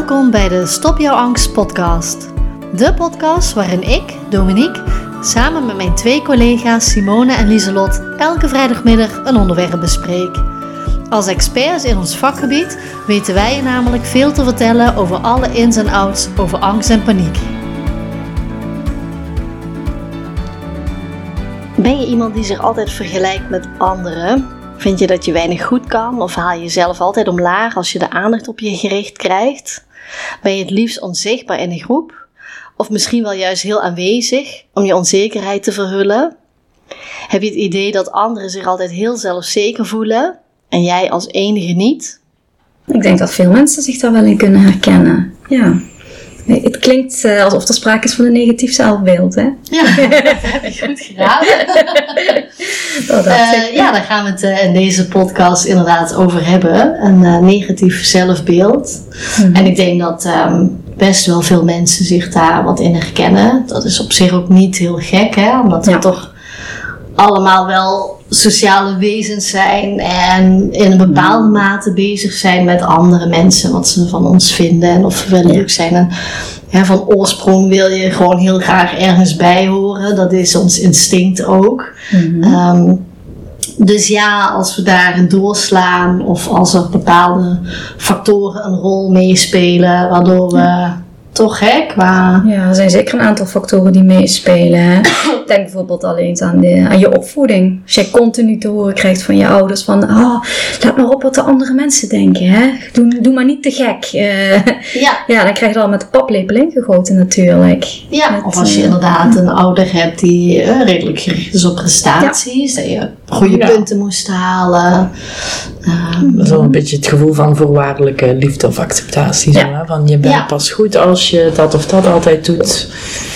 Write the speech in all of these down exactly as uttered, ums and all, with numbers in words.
Welkom bij de Stop Jouw Angst podcast. De podcast waarin ik, Dominique, samen met mijn twee collega's Simone en Lieselot elke vrijdagmiddag een onderwerp bespreek. Als experts in ons vakgebied weten wij je namelijk veel te vertellen over alle ins en outs over angst en paniek. Ben je iemand die zich altijd vergelijkt met anderen? Vind je dat je weinig goed kan of haal je jezelf altijd omlaag als je de aandacht op je gericht krijgt? Ben je het liefst onzichtbaar in een groep? Of misschien wel juist heel aanwezig om je onzekerheid te verhullen? Heb je het idee dat anderen zich altijd heel zelfzeker voelen en jij als enige niet? Ik denk dat veel mensen zich daar wel in kunnen herkennen. Ja. Het klinkt uh, alsof er sprake is van een negatief zelfbeeld, hè? Ja, dat heb je goed gedaan. Dat uh, ja, daar gaan we het uh, in deze podcast inderdaad over hebben. Een uh, negatief zelfbeeld. Mm-hmm. En ik denk dat um, best wel veel mensen zich daar wat in herkennen. Dat is op zich ook niet heel gek, hè? Omdat we ja. toch allemaal wel sociale wezens zijn en in een bepaalde mate bezig zijn met andere mensen, wat ze van ons vinden en of we wel leuk zijn. En ja, van oorsprong wil je gewoon heel graag ergens bij horen. Dat is ons instinct ook. Mm-hmm. Um, dus ja, als we daarin doorslaan of als er bepaalde factoren een rol meespelen, waardoor we ja. toch hè, qua... Ja, er zijn zeker een aantal factoren die meespelen. Hè? Denk bijvoorbeeld alleen aan, de, aan je opvoeding. Als jij continu te horen krijgt van je ouders van... Oh, let maar op wat de andere mensen denken. Hè? Doe, doe maar niet te gek. Uh, ja. ja, dan krijg je al met de paplepel ingegoten natuurlijk. Ja, met, of als je uh, inderdaad een ouder hebt die uh, redelijk gericht is op prestaties. Ja. Dat je goede ja. punten moest halen. Um, dat is wel een beetje het gevoel van voorwaardelijke liefde of acceptatie. Ja. Zo, hè? Van je bent ja. pas goed als je dat of dat altijd doet.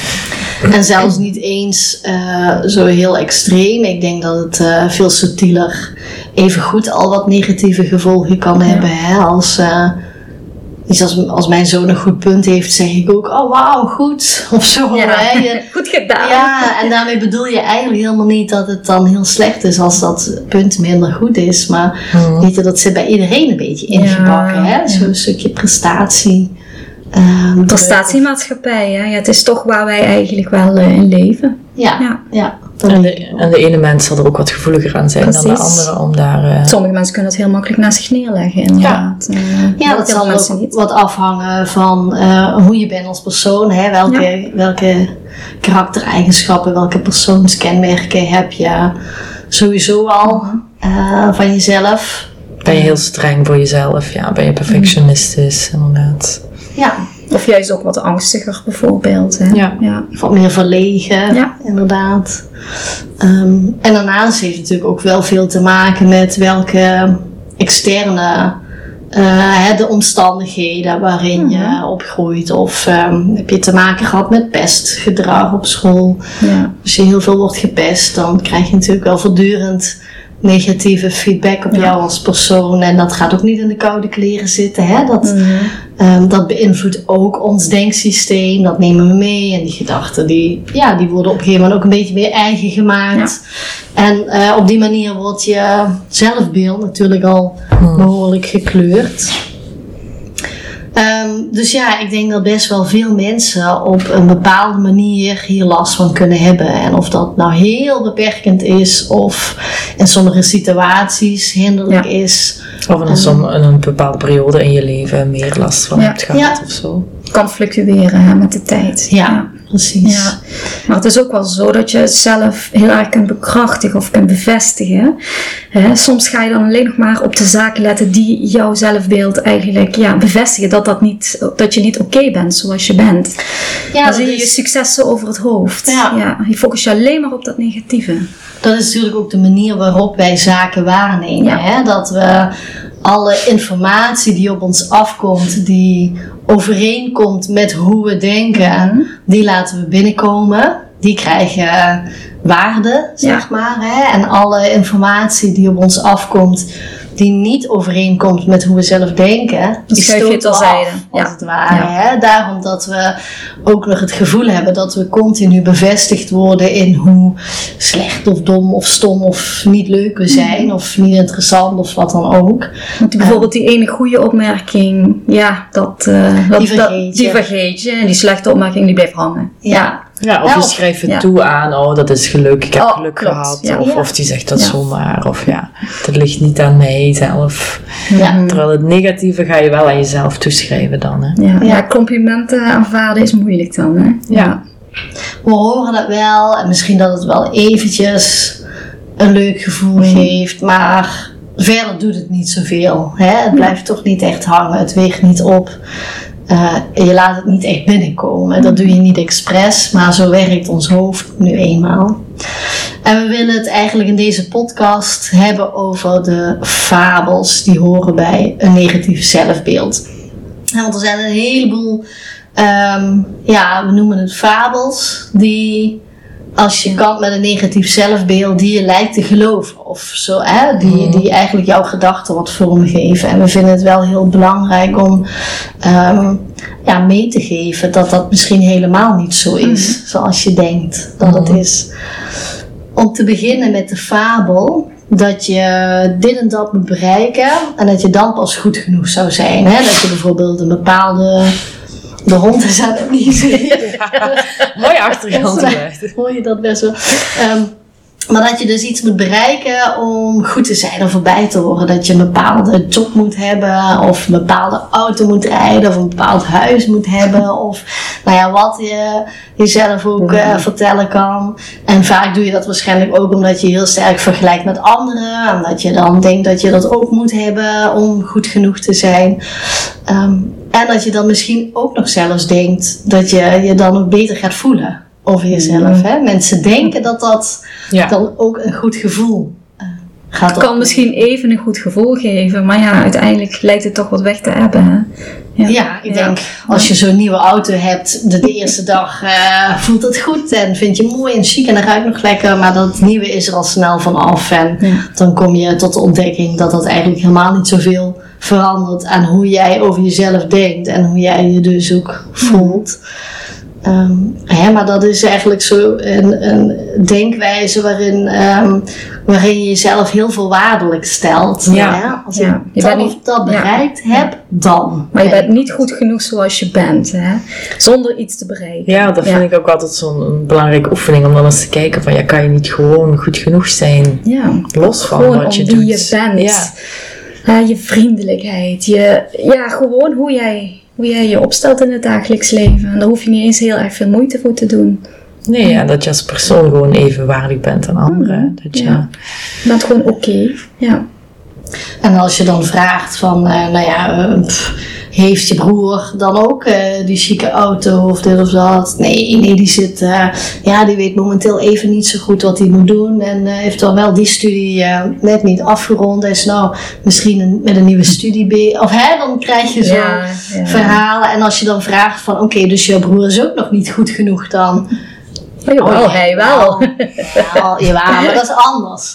En zelfs niet eens uh, zo heel extreem. Ik denk dat het uh, veel subtieler even goed al wat negatieve gevolgen kan ja. hebben. Hè? Als, uh, iets als, als mijn zoon een goed punt heeft, zeg ik ook, oh wauw, goed. Of zo. Ja. Hè? Je, goed gedaan. Ja, en daarmee bedoel je eigenlijk helemaal niet dat het dan heel slecht is als dat punt minder goed is. Maar hmm. weet je, dat zit bij iedereen een beetje ingebakken. Ja. Hè? Zo'n ja. stukje prestatie. Um, Prestatiemaatschappij, hè? Ja, het is toch waar wij eigenlijk wel uh, in leven. Ja, ja. ja. En, de, en de ene mens zal er ook wat gevoeliger aan zijn Precies. dan de andere om daar... Uh... Sommige mensen kunnen het heel makkelijk naast zich neerleggen, inderdaad. Ja, uh, ja dat zal ook niet. Wat afhangen van uh, hoe je bent als persoon. Hè? Welke, ja. welke karaktereigenschappen, welke persoonskenmerken heb je sowieso al uh, van jezelf. Ben je heel streng voor jezelf? Ja, ben je perfectionistisch, mm. inderdaad. Ja. Of juist ook wat angstiger bijvoorbeeld. Hè? Ja. ja. Wat meer verlegen, ja. inderdaad. Um, en daarnaast heeft het natuurlijk ook wel veel te maken met welke externe uh, de omstandigheden waarin mm-hmm. je opgroeit. Of um, heb je te maken gehad met pestgedrag op school. Ja. Als je heel veel wordt gepest, dan krijg je natuurlijk wel voortdurend negatieve feedback op ja. jou als persoon. En dat gaat ook niet in de koude kleren zitten. Hè? Dat, mm-hmm. um, dat beïnvloedt ook ons denksysteem. Dat nemen we mee. En die gedachten die, ja, die worden op een gegeven moment ook een beetje meer eigen gemaakt. Ja. En uh, op die manier wordt je zelfbeeld natuurlijk al mm. behoorlijk gekleurd. Um, dus ja, ik denk dat best wel veel mensen op een bepaalde manier hier last van kunnen hebben. En of dat nou heel beperkend is of in sommige situaties hinderlijk ja. is. Of in een, som, in een bepaalde periode in je leven meer last van ja. hebt gehad ja. of zo. Kan fluctueren hè, met de tijd. Ja, ja. precies. Ja. Maar het is ook wel zo dat je het zelf heel erg kunt bekrachtigen of kunt bevestigen. Hè? Soms ga je dan alleen nog maar op de zaken letten die jouw zelfbeeld eigenlijk ja, bevestigen. Dat, dat, niet, dat je niet oké okay bent zoals je bent. Ja, dan zie je is... je successen over het hoofd. Ja. Ja, je focust je alleen maar op dat negatieve. Dat is natuurlijk ook de manier waarop wij zaken waarnemen. Ja. Hè? Dat we alle informatie die op ons afkomt, die overeenkomt met hoe we denken, mm-hmm. die laten we binnenkomen. Die krijgen waarde, zeg ja. maar. Hè? En alle informatie die op ons afkomt, die niet overeenkomt met hoe we zelf denken, die stoten we af, als ja. het ware. Ja. Hè? Daarom dat we ook nog het gevoel hebben dat we continu bevestigd worden in hoe slecht of dom of stom of niet leuk we zijn, mm. of niet interessant of wat dan ook. Want bijvoorbeeld die ene goede opmerking, ja, dat, uh, dat, die, vergeet dat, die vergeet je. En die slechte opmerking die blijft hangen. Ja. ja. Ja, of je schrijft het ja. toe aan, oh dat is geluk, ik heb oh, geluk klopt. gehad. Ja. Of, Ja. of die zegt dat ja. zomaar, of ja, dat ligt niet aan mij zelf. Ja. Terwijl het negatieve ga je wel aan jezelf toeschrijven dan. Hè? Ja. ja, complimenten aanvaarden is moeilijk dan. Hè? Ja. ja. We horen dat wel en misschien dat het wel eventjes een leuk gevoel mm. geeft, maar verder doet het niet zoveel. Hè? Het blijft toch niet echt hangen, het weegt niet op. Uh, je laat het niet echt binnenkomen. Dat doe je niet expres, maar zo werkt ons hoofd nu eenmaal. En we willen het eigenlijk in deze podcast hebben over de fabels die horen bij een negatief zelfbeeld. En want er zijn een heleboel, um, ja, we noemen het fabels, die als je kan met een negatief zelfbeeld die je lijkt te geloven of zo, hè? Die, die eigenlijk jouw gedachten wat vormgeven. En we vinden het wel heel belangrijk om um, ja, mee te geven dat dat misschien helemaal niet zo is, mm-hmm. zoals je denkt dat mm-hmm. het is. Om te beginnen met de fabel dat je dit en dat moet bereiken en dat je dan pas goed genoeg zou zijn. Hè? Dat je bijvoorbeeld een bepaalde... De hond is aan het niezen. Ja, mooi achtergrond. Hoor je dat best wel. Um, maar dat je dus iets moet bereiken om goed te zijn of voorbij te horen. Dat je een bepaalde job moet hebben. Of een bepaalde auto moet rijden. Of een bepaald huis moet hebben. Of nou ja, wat je jezelf ook uh, vertellen kan. En vaak doe je dat waarschijnlijk ook omdat je heel sterk vergelijkt met anderen. En dat je dan denkt dat je dat ook moet hebben om goed genoeg te zijn. Um, en dat je dan misschien ook nog zelfs denkt dat je je dan ook beter gaat voelen over jezelf. Hè? Mensen denken dat dat ja. dan ook een goed gevoel uh, gaat Het kan misschien even een goed gevoel geven, maar ja, uiteindelijk lijkt het toch wat weg te hebben. Hè? Ja, ja, ik ja. denk als je zo'n nieuwe auto hebt, de, de eerste dag uh, voelt het goed en vind je mooi en chic en dan ruikt nog lekker, maar dat nieuwe is er al snel van af en ja. dan kom je tot de ontdekking dat dat eigenlijk helemaal niet zoveel verandert aan hoe jij over jezelf denkt en hoe jij je dus ook voelt. Um, ja, maar dat is eigenlijk zo een, een denkwijze waarin, um, waarin je jezelf heel voorwaardelijk stelt. Ja. Ja? Als ja. je dat of dat bereikt ja. heb, dan. Maar je bent niet goed genoeg zoals je bent, hè? Zonder iets te bereiken. Ja, dat vind ja. ik ook altijd zo'n belangrijke oefening om dan eens te kijken van ja, kan je niet gewoon goed genoeg zijn? Ja. Los van gewoon wat je om wie doet. je bent. Ja. Uh, je vriendelijkheid. Je, ja, gewoon hoe jij, hoe jij je opstelt in het dagelijks leven. En daar hoef je niet eens heel erg veel moeite voor te doen. Nee, ja, dat je als persoon gewoon evenwaardig bent aan anderen. Mm, dat je ja. bent gewoon oké. Okay. Ja. En als je dan vraagt van, uh, nou ja, uh, pff, heeft je broer dan ook uh, die chique auto of dit of dat? Nee, nee, die zit, uh, ja, die weet momenteel even niet zo goed wat hij moet doen. En uh, heeft dan wel die studie uh, net niet afgerond. Is nou misschien een, met een nieuwe studie be- Of hè, dan krijg je zo ja, ja. verhalen. En als je dan vraagt van, oké, okay, dus je broer is ook nog niet goed genoeg dan... Oh, jawel, oh, hij wel. Jawel, jawel, maar dat is anders.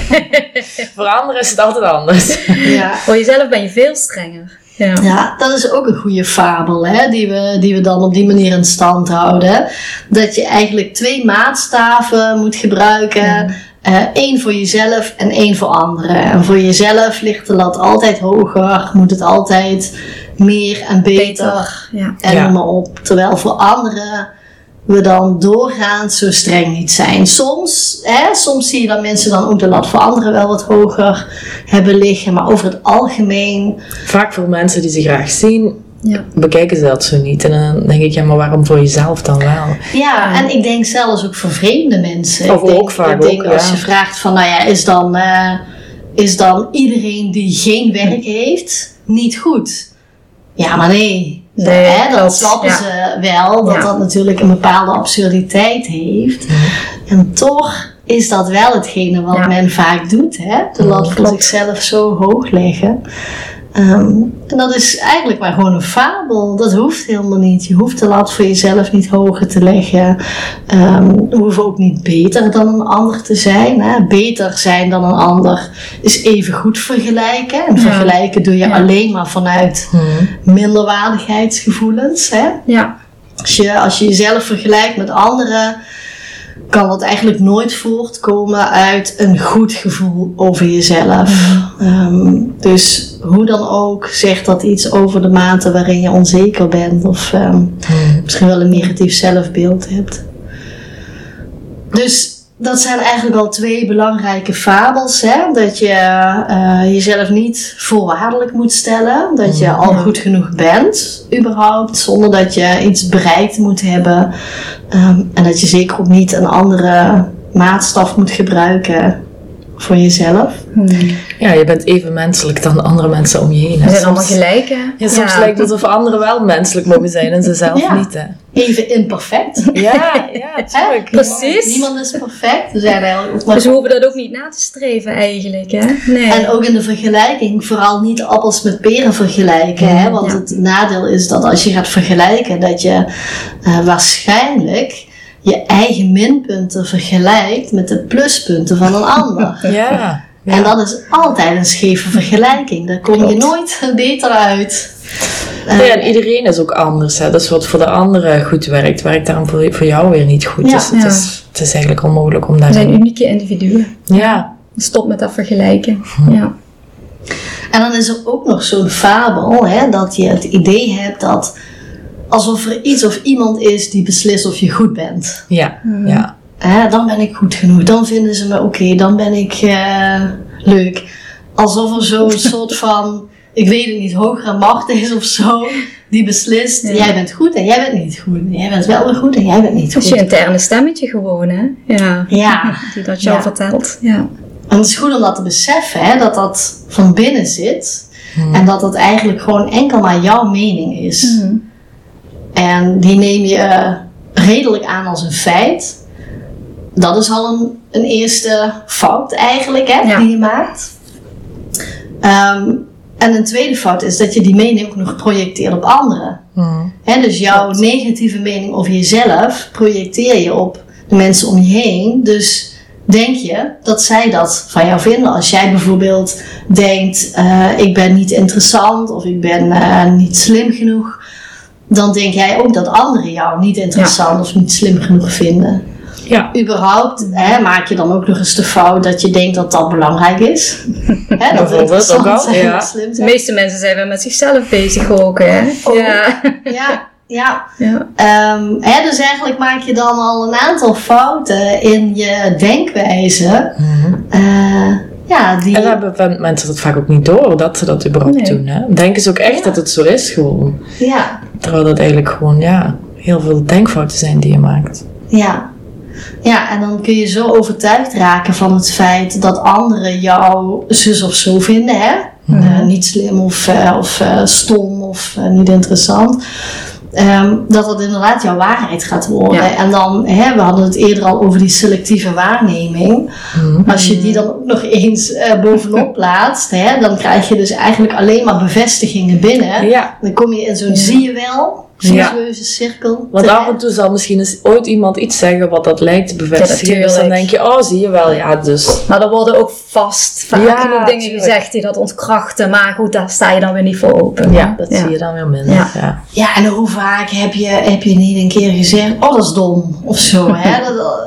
Voor anderen is het altijd anders. Ja. Voor jezelf ben je veel strenger. Ja, ja, dat is ook een goede fabel, hè, die we, die we dan op die manier in stand houden. Dat je eigenlijk twee maatstaven moet gebruiken. Eén uh, voor jezelf en één voor anderen. En voor jezelf ligt de lat altijd hoger, moet het altijd meer en beter. beter. Ja. En noem maar op. Terwijl voor anderen... we dan doorgaans zo streng niet zijn. Soms, hè, soms zie je dat mensen dan ook de lat voor anderen wel wat hoger hebben liggen. Maar over het algemeen... Vaak voor mensen die ze graag zien, ja. bekijken ze dat zo niet. En dan denk ik, ja, maar waarom voor jezelf dan wel? Ja, en ik denk zelfs ook voor vreemde mensen. Of ik denk, ook vaak ik denk ook, als ja. je vraagt van, nou ja, is dan, uh, is dan iedereen die geen werk heeft niet goed? Ja, maar nee... Nee, hè, dan dat, snappen ja. ze wel dat ja. dat natuurlijk een bepaalde absurditeit heeft. Ja. En toch is dat wel hetgene wat ja. men vaak doet. Hè? De lat voor zichzelf zo hoog leggen. Um, en dat is eigenlijk maar gewoon een fabel. Dat hoeft helemaal niet. Je hoeft de lat voor jezelf niet hoger te leggen. Um, we hoeven ook niet beter dan een ander te zijn. Hè? Beter zijn dan een ander is even goed vergelijken. En ja. vergelijken doe je ja. alleen maar vanuit hmm. minderwaardigheidsgevoelens. Hè? Ja. Als je, als je jezelf vergelijkt met anderen, kan dat eigenlijk nooit voortkomen uit een goed gevoel over jezelf. Um, dus hoe dan ook zegt dat iets over de mate waarin je onzeker bent of um, hmm. misschien wel een negatief zelfbeeld hebt. Dus dat zijn eigenlijk al twee belangrijke fabels. Hè? Dat je uh, jezelf niet voorwaardelijk moet stellen. Dat je al goed genoeg bent, überhaupt. Zonder dat je iets bereikt moet hebben. Um, en dat je zeker ook niet een andere maatstaf moet gebruiken voor jezelf. Hmm. Ja, je bent even menselijk dan andere mensen om je heen. We zijn soms, allemaal gelijk, hè? Ja, soms ja. lijkt het alsof anderen wel menselijk mogen zijn en ze zelf ja. niet, hè? Even imperfect. Ja, ja, natuurlijk. Precies. Niemand is perfect. We zijn eigenlijk ook maar dus we hoeven dat ook niet na te streven eigenlijk, hè? Nee. En ook in de vergelijking, vooral niet appels met peren vergelijken, mm, hè? Want ja. het nadeel is dat als je gaat vergelijken, dat je uh, waarschijnlijk je eigen minpunten vergelijkt met de pluspunten van een ander. Ja. Ja. En dat is altijd een scheve vergelijking. Daar kom je Klopt. nooit beter uit. Ja, en iedereen is ook anders. Hè. Dus wat voor de anderen goed werkt, werkt dan voor, voor jou weer niet goed. Ja. Dus het, ja. is, het is eigenlijk onmogelijk om daar... We zijn unieke individuen. Ja. Stop met dat vergelijken. Hm. Ja. En dan is er ook nog zo'n fabel, hè, dat je het idee hebt dat alsof er iets of iemand is die beslist of je goed bent. Ja, hm. ja. Hè, dan ben ik goed genoeg, dan vinden ze me oké, okay, dan ben ik uh, leuk. Alsof er zo'n soort van, ik weet het niet, hogere macht is of zo, die beslist, ja. jij bent goed en jij bent niet goed. Jij bent wel weer goed en jij bent niet goed. Dat is je interne stemmetje gewoon, hè? Ja. ja. Die dat jou ja. vertelt. Ja. En het is goed om dat te beseffen, hè, dat dat van binnen zit. Hmm. En dat dat eigenlijk gewoon enkel maar jouw mening is. Hmm. En die neem je uh, redelijk aan als een feit. Dat is al een, een eerste fout eigenlijk, hè, ja. die je maakt. Um, en een tweede fout is dat je die mening ook nog projecteert op anderen. Hmm. Hè, dus jouw Klopt. negatieve mening over jezelf projecteer je op de mensen om je heen. Dus denk je dat zij dat van jou vinden. Als jij bijvoorbeeld denkt, uh, ik ben niet interessant of ik ben uh, niet slim genoeg, dan denk jij ook dat anderen jou niet interessant ja. of niet slim genoeg vinden. Ja. Überhaupt hè, maak je dan ook nog eens de fout dat je denkt dat dat belangrijk is. Hè, dat het ook al. Ja. Slim zijn. De meeste mensen zijn wel met zichzelf bezig ook, hè? Oh. Ja. ja. Ja, ja. Um, hè, dus eigenlijk maak je dan al een aantal fouten in je denkwijze. Mm-hmm. Uh, ja, die... En dan hebben mensen dat vaak ook niet door, dat ze dat überhaupt nee. doen. Hè? Denken ze ook echt ja. dat het zo is gewoon. Ja. Terwijl dat eigenlijk gewoon ja, heel veel denkfouten zijn die je maakt. Ja. Ja, en dan kun je zo overtuigd raken van het feit dat anderen jou zus of zo vinden. Hè? Mm-hmm. Uh, niet slim of, uh, of uh, stom of uh, niet interessant. Um, dat dat inderdaad jouw waarheid gaat worden. Ja. En dan, hè, we hadden het eerder al over die selectieve waarneming. Mm-hmm. Als je die dan ook nog eens uh, bovenop plaatst, hè, dan krijg je dus eigenlijk alleen maar bevestigingen binnen. Ja. Dan kom je in zo'n ja. zie je wel, vicieuze ja. cirkel. Want af en toe zal misschien eens ooit iemand iets zeggen wat dat lijkt te bevestigen. Ja, dus dan denk je, oh zie je wel, ja dus. Maar er worden ook vast vaak ja, genoeg dingen tuurlijk. gezegd die dat ontkrachten. Maar goed, daar sta je dan weer niet voor open. Ja, dat ja. zie je dan weer minder. Ja, ja. ja en hoe vaak heb je, heb je niet een keer gezegd, oh dat is dom, of zo. Hè?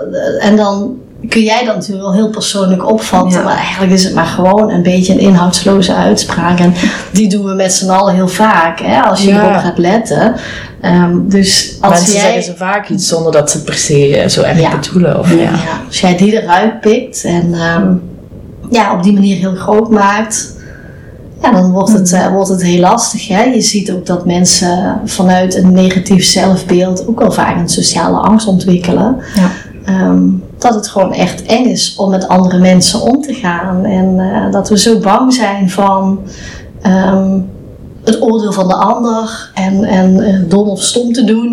En dan kun jij dat natuurlijk wel heel persoonlijk opvatten. Ja. Maar eigenlijk is het maar gewoon een beetje een inhoudsloze uitspraak. En die doen we met z'n allen heel vaak. Hè, als je ja. erop gaat letten. Um, dus als Mensen jij... zeggen ze vaak iets zonder dat ze per se zo erg ja. bedoelen. Of, ja. Ja. Als jij die eruit pikt. En um, ja, op die manier heel groot maakt. Ja, dan wordt het, uh, wordt het heel lastig. Hè? Je ziet ook dat mensen vanuit een negatief zelfbeeld ook wel vaak een sociale angst ontwikkelen. Ja. Um, dat het gewoon echt eng is om met andere mensen om te gaan. En uh, dat we zo bang zijn van um, het oordeel van de ander. En, en uh, dom of stom te doen.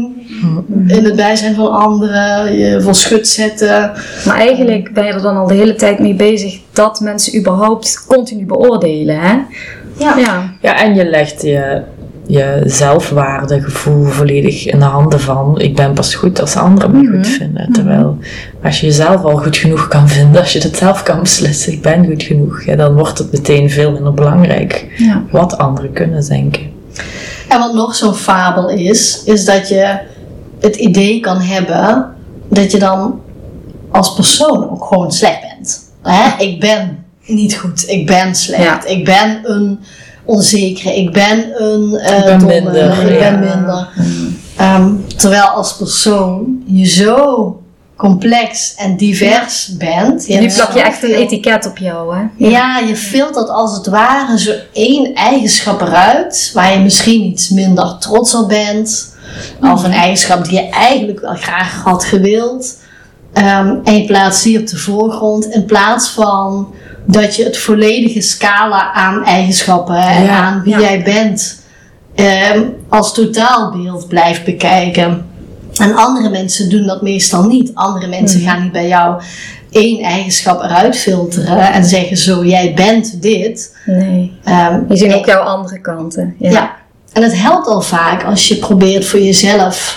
mm-hmm. in het bijzijn van anderen, je voor schut zetten. Maar eigenlijk ben je er dan al de hele tijd mee bezig dat mensen überhaupt continu beoordelen, hè? Ja, ja. ja en je legt je, je zelfwaardegevoel volledig in de handen van ik ben pas goed als anderen me mm-hmm. goed vinden. Terwijl als je jezelf al goed genoeg kan vinden, als je dat zelf kan beslissen, ik ben goed genoeg, ja, dan wordt het meteen veel minder belangrijk ja. wat anderen kunnen denken. En wat nog zo'n fabel is, is dat je het idee kan hebben dat je dan als persoon ook gewoon slecht bent. Hè? Ik ben niet goed, ik ben slecht, ja. ik ben een onzekere, ik ben een uh, ik ben domme, minder. ik Ja. ben minder. Um, terwijl als persoon je zo complex en divers ja. bent. Je nu plak je echt een etiket op jou, hè? Ja, ja je filtert als het ware zo één eigenschap eruit, waar je misschien iets minder trots op bent. Mm. Of een eigenschap die je eigenlijk wel graag had gewild. Um, en je plaatst die op de voorgrond in plaats van dat je het volledige scala aan eigenschappen ja. en aan wie ja. jij bent um, als totaalbeeld blijft bekijken. En andere mensen doen dat meestal niet. Andere mensen mm. gaan niet bij jou één eigenschap eruit filteren en zeggen zo, jij bent dit. Nee, um, die zien ook jouw andere kanten. Ja. ja, en het helpt al vaak als je probeert voor jezelf,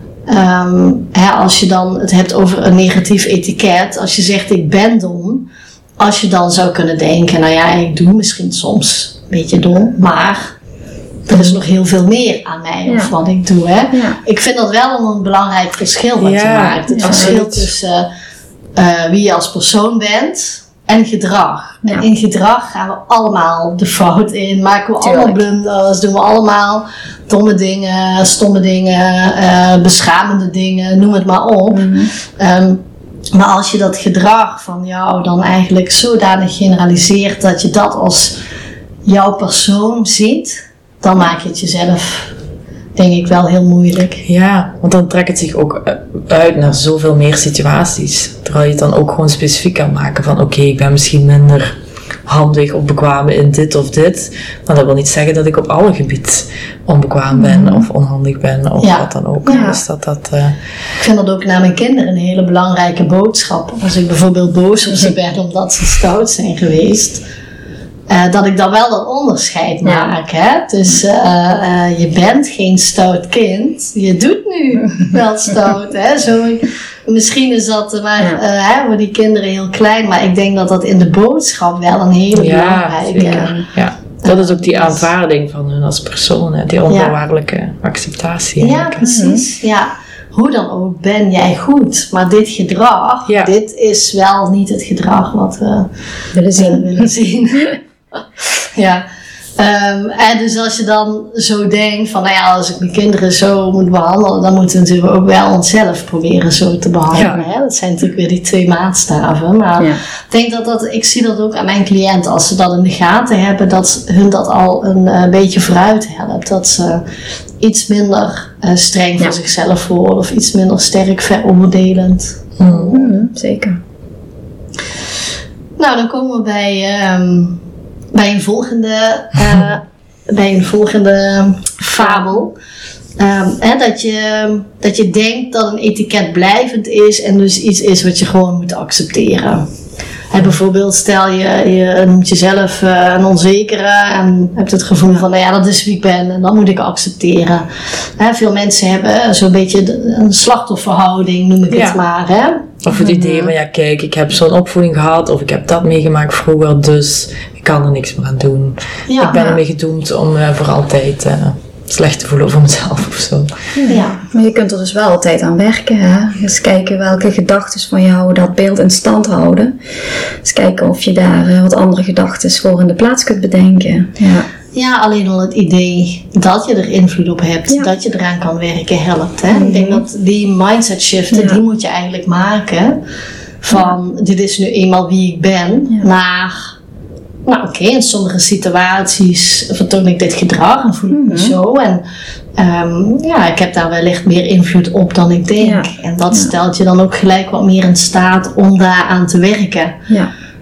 um, hè, als je dan het hebt over een negatief etiket, als je zegt ik ben dom, als je dan zou kunnen denken, nou ja, ik doe misschien soms een beetje dom, maar er is nog heel veel meer aan mij ja. of wat ik doe. Hè? Ja. Ik vind dat wel een belangrijk verschil wat ja. je maakt. Het ja. verschil tussen uh, wie je als persoon bent en gedrag. Ja. En in gedrag gaan we allemaal de fout in. Maken we Tuurlijk. allemaal blunders. Doen we allemaal domme dingen, stomme dingen, uh, beschamende dingen. Noem het maar op. Mm-hmm. Um, maar als je dat gedrag van jou dan eigenlijk zodanig generaliseert dat je dat als jouw persoon ziet, dan maak je het jezelf, denk ik, wel heel moeilijk. Ja, want dan trekt het zich ook uit naar zoveel meer situaties. Terwijl je het dan ook gewoon specifiek kan maken van oké, okay, ik ben misschien minder handig of bekwaam in dit of dit. Maar dat wil niet zeggen dat ik op alle gebieden onbekwaam ben mm-hmm. of onhandig ben of ja. wat dan ook. Ja. Dus dat, dat, uh... Ik vind dat ook naar mijn kinderen een hele belangrijke boodschap. Als ik bijvoorbeeld boos op ze ben omdat ze stout zijn geweest, Uh, dat ik dan wel dat onderscheid ja. maak. Hè? Dus uh, uh, je bent geen stout kind. Je doet nu wel stout. Hè? Zo, misschien is dat maar ja. uh, hè, voor die kinderen heel klein. Maar ik denk dat dat in de boodschap wel een hele ja, belangrijke... Uh, ja, dat is ook die aanvaarding van hun als persoon. Hè? Die onvoorwaardelijke ja. acceptatie. Ja, precies. Ja. Hoe dan ook ben jij goed. Maar dit gedrag, ja. dit is wel niet het gedrag wat we willen zien. Uh, willen zien. Ja, um, en dus als je dan zo denkt van, nou ja, als ik mijn kinderen zo moet behandelen, dan moeten we natuurlijk ook wel onszelf proberen zo te behandelen. Ja. Hè? Dat zijn natuurlijk weer die twee maatstaven. Maar ja. ik denk dat dat, ik zie dat ook aan mijn cliënten, als ze dat in de gaten hebben, dat hun dat al een uh, beetje vooruit helpt. Dat ze iets minder uh, streng voor ja. zichzelf worden of iets minder sterk veroordelend. Mm, zeker. Nou, dan komen we bij... Um, Bij een volgende, uh, bij een volgende fabel. Um, hè, dat, je, dat je denkt dat een etiket blijvend is en dus iets is wat je gewoon moet accepteren. Hè, bijvoorbeeld stel je, je noemt jezelf uh, een onzekere en hebt het gevoel van, nou ja, dat is wie ik ben en dat moet ik accepteren. Hè, veel mensen hebben zo'n beetje een slachtofferhouding, noem ik ja. het maar. Hè? Of het idee van, ja kijk, ik heb zo'n opvoeding gehad of ik heb dat meegemaakt vroeger, dus ik kan er niks meer aan doen. Ja, ik ben ja. ermee gedoemd om uh, voor altijd uh, slecht te voelen over mezelf of zo. Ja, maar je kunt er dus wel altijd aan werken. Hè? Dus kijken welke gedachten van jou dat beeld in stand houden. Dus kijken of je daar uh, wat andere gedachten voor in de plaats kunt bedenken. Ja. Ja, alleen al het idee dat je er invloed op hebt, ja. dat je eraan kan werken, helpt. Hè? Mm-hmm. Ik denk dat die mindset shiften, ja. die moet je eigenlijk maken. Van, ja. dit is nu eenmaal wie ik ben, ja. naar, nou oké, okay, in sommige situaties vertoon ik dit gedrag en voel ik me mm-hmm. zo. En um, ja, ik heb daar wellicht meer invloed op dan ik denk. Ja. En dat ja. stelt je dan ook gelijk wat meer in staat om daaraan te werken. Ja.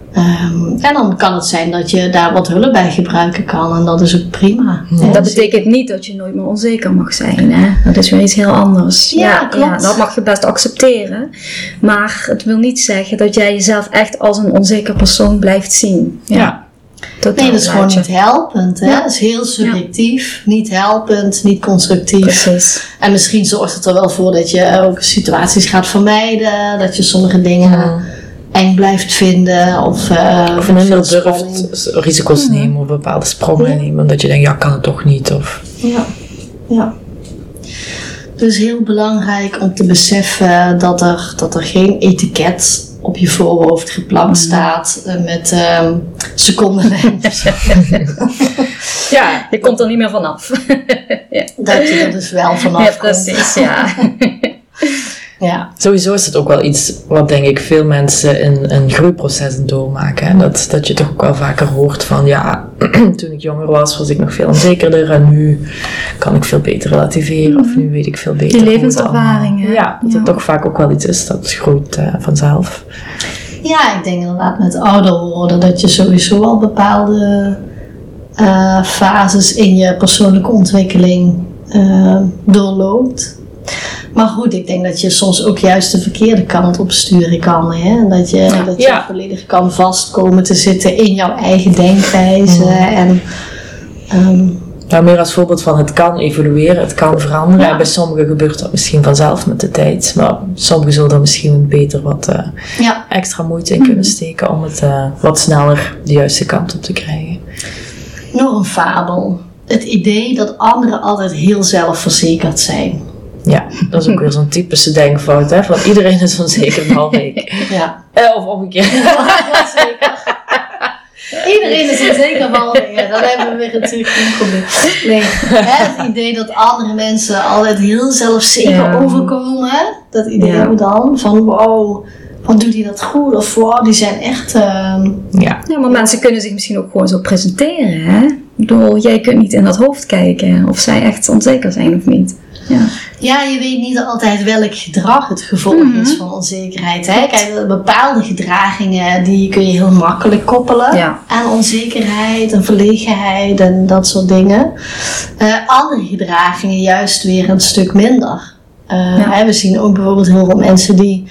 Um, en dan kan het zijn dat je daar wat hulp bij gebruiken kan. En dat is ook prima. Ja. En dat betekent niet dat je nooit meer onzeker mag zijn. Hè? Dat is weer iets heel anders. Ja, ja, klopt. Ja, dat mag je best accepteren. Maar het wil niet zeggen dat jij jezelf echt als een onzeker persoon blijft zien. Ja. ja. Totaal nee, dat is gewoon niet helpend. Hè? Ja. Dat is heel subjectief. Ja. Niet helpend, niet constructief. Precies. En misschien zorgt het er wel voor dat je ook situaties gaat vermijden. Dat je sommige dingen ja. eng blijft vinden. Of, uh, of minder durft risico's mm. nemen of bepaalde sprongen ja. nemen. Omdat je denkt, ja, kan het toch niet. Of... Ja, ja. Dus heel belangrijk om te beseffen dat er, dat er geen etiket op je voorhoofd geplakt staat uh, met uh, secondenlengte. Ja, je komt er niet meer vanaf. Ja. Dat je er dus wel vanaf ja, precies, ja. Ja. Sowieso is het ook wel iets wat denk ik veel mensen in een groeiproces doormaken. Hè? Dat, dat je toch ook wel vaker hoort van ja, toen ik jonger was, was ik nog veel onzekerder en nu kan ik veel beter relativeren mm. of nu weet ik veel beter. Die levenservaringen. Ja, dat ja. het toch vaak ook wel iets is dat groeit uh, vanzelf. Ja, ik denk inderdaad met ouder worden dat je sowieso al bepaalde uh, fases in je persoonlijke ontwikkeling uh, doorloopt. Maar goed, ik denk dat je soms ook juist de verkeerde kant op sturen kan. Hè? En dat je, dat je ja. volledig kan vastkomen te zitten in jouw eigen denkwijze. Mm. En, um, ja, meer als voorbeeld van het kan evolueren, het kan veranderen. Ja. En bij sommigen gebeurt dat misschien vanzelf met de tijd. Maar sommigen zullen er misschien beter wat uh, ja. extra moeite in kunnen steken om het uh, wat sneller de juiste kant op te krijgen. Nog een fabel. Het idee dat anderen altijd heel zelfverzekerd zijn. Ja, dat is ook weer zo'n typische denkfout, hè? Van iedereen is onzeker behalve ik. Ja. Eh, of omgekeerd. Iedereen is onzeker behalve ik. Ja, dan hebben we weer natuurlijk geen probleem. Nee, het idee dat andere mensen altijd heel zelfzeker ja. overkomen, dat idee hebben we dan. Van wow, wat doet hij dat goed? Of wow, die zijn echt... Uh, ja. ja, maar mensen kunnen zich misschien ook gewoon zo presenteren, hè? Ik bedoel, jij kunt niet in dat hoofd kijken of zij echt onzeker zijn of niet. Ja. ja, je weet niet altijd welk gedrag het gevolg mm-hmm. is van onzekerheid. Hè? Kijk, bepaalde gedragingen die kun je heel makkelijk koppelen ja. aan onzekerheid en verlegenheid en dat soort dingen. Uh, andere gedragingen juist weer een stuk minder. Uh, ja. hè, we zien ook bijvoorbeeld heel veel mensen die,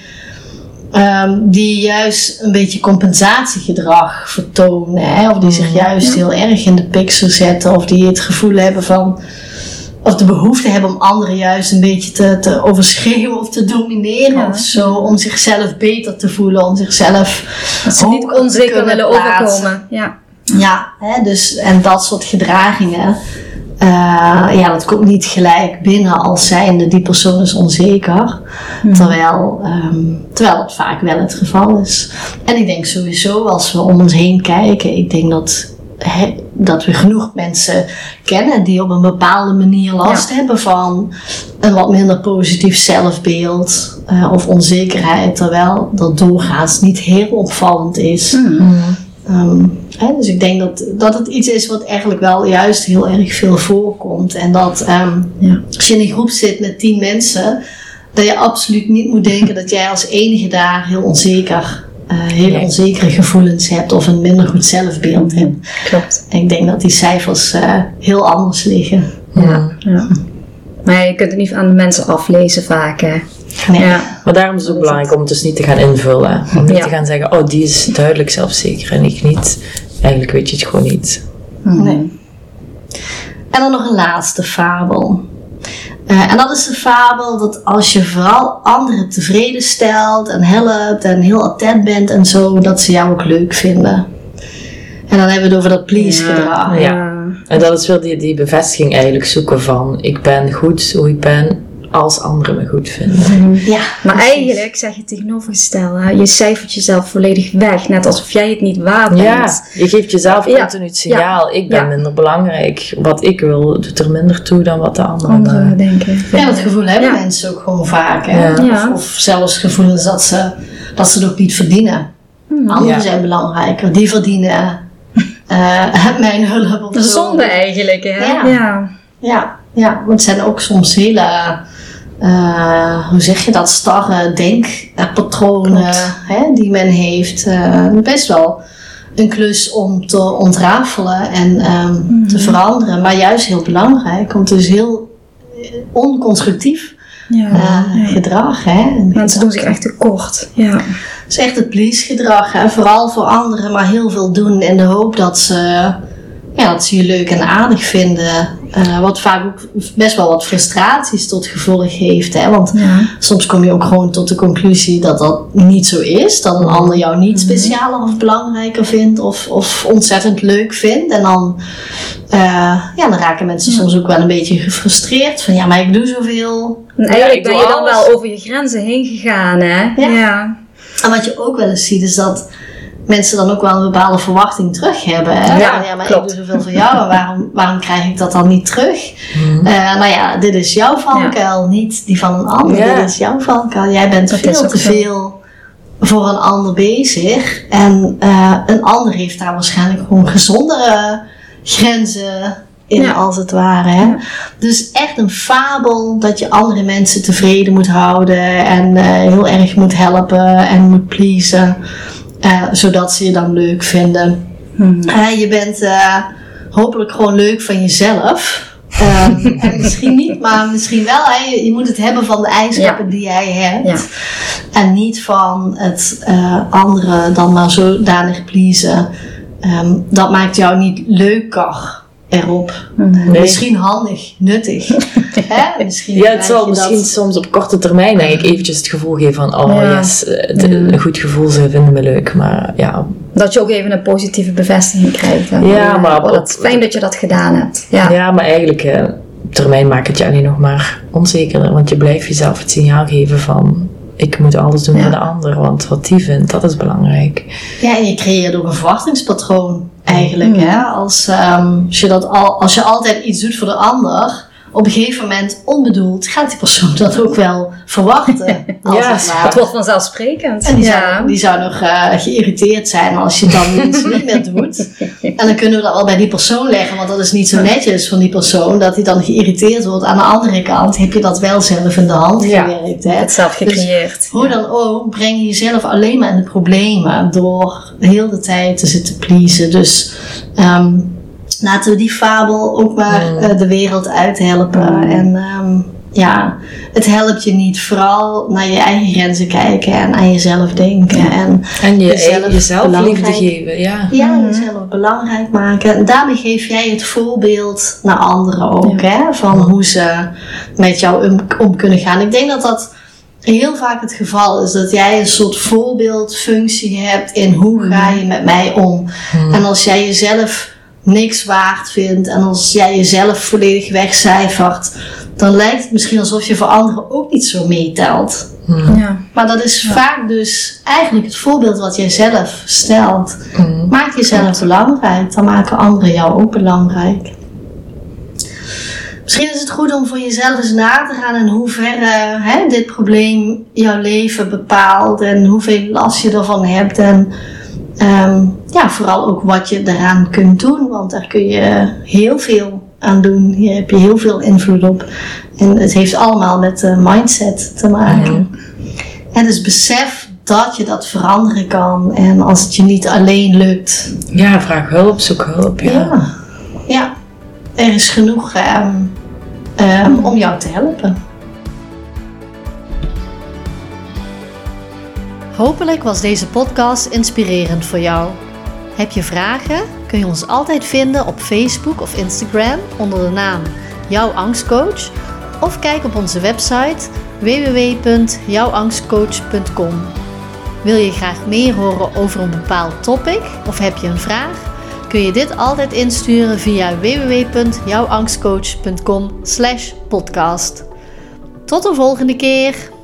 um, die juist een beetje compensatiegedrag vertonen. Hè? Of die zich juist ja. heel erg in de picture zetten of die het gevoel hebben van... Of de behoefte hebben om anderen juist een beetje te, te overschreeuwen of te domineren ja. of zo. Om zichzelf beter te voelen, om zichzelf dat ze niet onzeker willen overkomen. Ja, ja hè, dus, en dat soort gedragingen. Uh, ja, dat komt niet gelijk binnen als zijnde die persoon is onzeker. Hmm. Terwijl, um, terwijl dat vaak wel het geval is. En ik denk sowieso als we om ons heen kijken. Ik denk dat... He, dat we genoeg mensen kennen die op een bepaalde manier last ja. hebben van een wat minder positief zelfbeeld uh, of onzekerheid, terwijl dat doorgaans niet heel opvallend is. Mm. Um, he, dus ik denk dat, dat het iets is wat eigenlijk wel juist heel erg veel voorkomt en dat um, ja. als je in een groep zit met tien mensen, dat je absoluut niet moet denken dat jij als enige daar heel onzeker Uh, hele nee. onzekere gevoelens hebt of een minder goed zelfbeeld hebt. Klopt. En ik denk dat die cijfers uh, heel anders liggen. Ja. Ja. Maar je kunt het niet aan de mensen aflezen vaak. Hè? Nee. Ja. Maar daarom is het ook belangrijk om het dus niet te gaan invullen. Om niet ja. te gaan zeggen, oh die is duidelijk zelfzeker en ik niet. Eigenlijk weet je het gewoon niet. Nee. En dan nog een laatste fabel. Uh, en dat is de fabel dat als je vooral anderen tevreden stelt en helpt en heel attent bent en zo, dat ze jou ook leuk vinden. En dan hebben we het over dat please gedrag. Ja, ja. En dat is wel die, die bevestiging eigenlijk zoeken van ik ben goed hoe ik ben als anderen me goed vinden. Mm-hmm. Ja, maar precies. Eigenlijk zeg je tegenovergestelde, je cijfert jezelf volledig weg, net alsof jij het niet waard bent. Ja, je geeft jezelf ja. continu het signaal, ja. ik ben ja. minder belangrijk. Wat ik wil doet er minder toe dan wat de anderen, anderen denken. Ja, dat gevoel hebben ja. mensen ook gewoon vaak. Hè? Ja. Of, of zelfs gevoelens dat ze, dat ze het ook niet verdienen. Hmm. Anderen ja. zijn belangrijker, die verdienen uh, mijn hulp. Of de zonde eigenlijk, hè? Ja. Ja. Ja, ja, want het zijn ook soms hele uh, hoe zeg je dat, starre denkpatronen hè, die men heeft. Uh, best wel een klus om te ontrafelen en um, mm-hmm. te veranderen. Maar juist heel belangrijk, want het is heel onconstructief ja, uh, ja. gedrag. Hè? Mensen doen zich echt tekort. Ja. Het is echt het please gedrag. Hè? Vooral voor anderen, maar heel veel doen in de hoop dat ze, ja, dat ze je leuk en aardig vinden. Uh, wat vaak ook best wel wat frustraties tot gevolg heeft. Hè? Want ja. soms kom je ook gewoon tot de conclusie dat dat niet zo is. Dat een ander jou niet specialer of belangrijker vindt. Of, of ontzettend leuk vindt. En dan, uh, ja, dan raken mensen ja. soms ook wel een beetje gefrustreerd. Van ja, maar ik doe zoveel. En eigenlijk ja, ben je dan alles. wel over je grenzen heen gegaan. Hè? Ja. ja. En wat je ook wel eens ziet is dat mensen dan ook wel een bepaalde verwachting terug hebben. Hè? Ja, ja, maar klopt. Ik doe zoveel voor jou. En waarom, waarom krijg ik dat dan niet terug? Mm. Uh, nou ja, dit is jouw valkuil. Ja. Niet die van een ander. Ja. Dit is jouw valkuil. Jij bent dat veel te zo. veel voor een ander bezig. En uh, een ander heeft daar waarschijnlijk gewoon gezondere grenzen in, ja. als het ware. Hè? Ja. Dus echt een fabel dat je andere mensen tevreden moet houden. En uh, heel erg moet helpen en moet pleasen. Uh, zodat ze je dan leuk vinden. Hmm. Uh, je bent uh, hopelijk gewoon leuk van jezelf. Uh, en misschien niet, maar misschien wel. Hè. Je, je moet het hebben van de eigenschappen ja. die jij hebt. Ja. En niet van het uh, andere dan maar zodanig pleasen. Um, dat maakt jou niet leuker erop. Nee. Misschien handig, nuttig. Hè? Misschien ja, het zal misschien dat... soms op korte termijn denk ik eventjes het gevoel geven van oh ja. yes, het, een goed gevoel, ze vinden me leuk. Maar ja. Dat je ook even een positieve bevestiging krijgt. Hè? Ja, maar oh, dat, fijn dat je dat gedaan hebt. Ja, ja maar eigenlijk uh, op termijn maakt het je alleen nog maar onzekerder. Want je blijft jezelf het signaal geven van ik moet alles doen ja. voor de ander, want wat die vindt, dat is belangrijk. Ja, en je creëert ook een verwachtingspatroon eigenlijk. Mm. Hè? Als, um, als, je dat al, als je altijd iets doet voor de ander, op een gegeven moment onbedoeld gaat die persoon dat ook wel verwachten. Als ja, het, het wordt vanzelfsprekend. En die, ja. zou, die zou nog uh, geïrriteerd zijn als je dan iets niet meer doet. En dan kunnen we dat wel bij die persoon leggen, want dat is niet zo netjes van die persoon, dat hij dan geïrriteerd wordt. Aan de andere kant heb je dat wel zelf in de hand ja, gewerkt. Hè? Het zelf gecreëerd. Dus hoe ja. dan ook, breng je jezelf alleen maar in de problemen door heel de tijd te zitten pleasen. Dus Um, laten we die fabel ook maar uh, de wereld uithelpen. Mm. En um, ja, het helpt je niet. Vooral naar je eigen grenzen kijken en aan jezelf denken. Ja. En, en je, jezelf, jezelf liefde geven. Ja, ja mm. jezelf belangrijk maken. En daarmee geef jij het voorbeeld naar anderen ook. Ja. Hè, van mm. hoe ze met jou om, om kunnen gaan. Ik denk dat dat heel vaak het geval is. Dat jij een soort voorbeeldfunctie hebt in hoe mm. ga je met mij om. Mm. En als jij jezelf niks waard vindt en als jij jezelf volledig wegcijfert, dan lijkt het misschien alsof je voor anderen ook niet zo meetelt. Mm. Ja. Maar dat is ja. vaak dus eigenlijk het voorbeeld wat jij zelf stelt. Mm. Maak jezelf ja. belangrijk, dan maken anderen jou ook belangrijk. Misschien is het goed om voor jezelf eens na te gaan in hoeverre hè, dit probleem jouw leven bepaalt en hoeveel last je ervan hebt en Um, ja, vooral ook wat je eraan kunt doen, want daar kun je heel veel aan doen. Hier heb je heel veel invloed op. En het heeft allemaal met de mindset te maken. Ja. En dus besef dat je dat veranderen kan. En als het je niet alleen lukt. Ja, vraag hulp, zoek hulp. Ja, ja, ja. Er is genoeg um, um, om jou te helpen. Hopelijk was deze podcast inspirerend voor jou. Heb je vragen? Kun je ons altijd vinden op Facebook of Instagram onder de naam Jouw Angstcoach. Of kijk op onze website w w w punt jouw angstcoach punt com. Wil je graag meer horen over een bepaald topic of heb je een vraag? Kun je dit altijd insturen via w w w punt jouw angstcoach punt com slash podcast. Tot de volgende keer!